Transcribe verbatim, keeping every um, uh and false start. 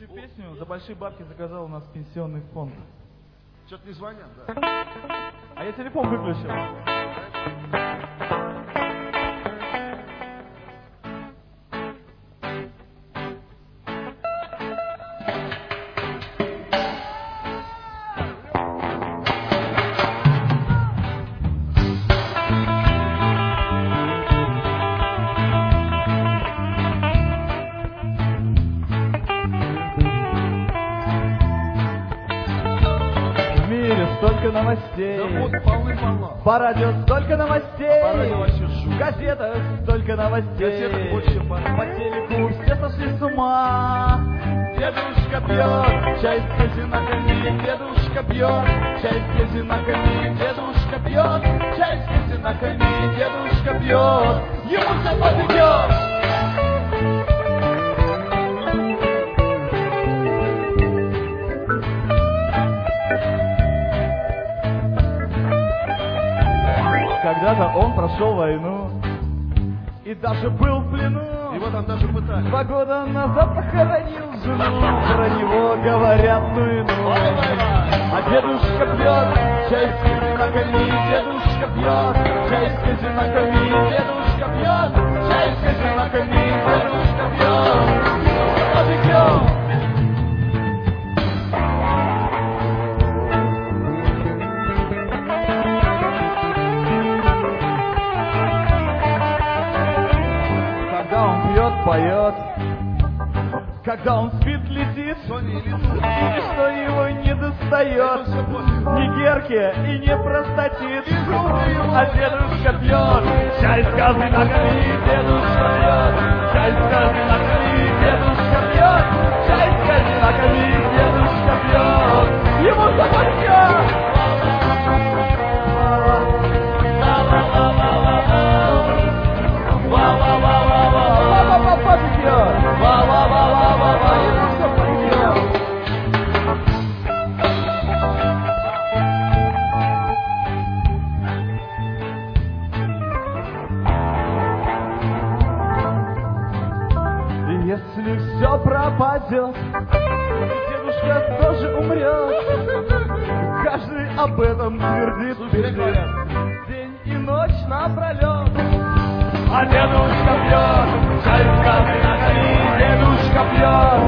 Следующую песню за большие бабки заказал у нас пенсионный фонд. Что-то не звонят, да? А я телефон выключил. Столько новостей, да вот полны-полно. По радио столько новостей, а по радио вообще жуть. В газетах столько новостей, газетах больше по... по телеку все сошли с ума. Дедушка пьет чай с казинаками, дедушка пьет чай с казинаками, дедушка пьет чай с казинаками, дедушка пьет, ему все подойдет. Когда-то он прошел войну и даже был в плену. Его там даже пытали. Два года назад похоронил жену. Про него говорят ну и ну. А дедушка пьет чай с казинаками, дедушка пьет чай с казинаками, дедушка пьет чай с казинаками, дедушка пьет. Подойдем. Поет, когда он спит, летит, и что его не достает, ни герки и не простатит, а дедушка пьет чай с казинаками, дедушка пьет чай с казинаками, дедушка пьет чай с казинаками, дедушка пьет, ему западет. Если все пропадет, дедушка тоже умрет. Каждый об этом твердит, твердит день и ночь напролет. А дедушка пьет чай с казинаками, дедушка пьет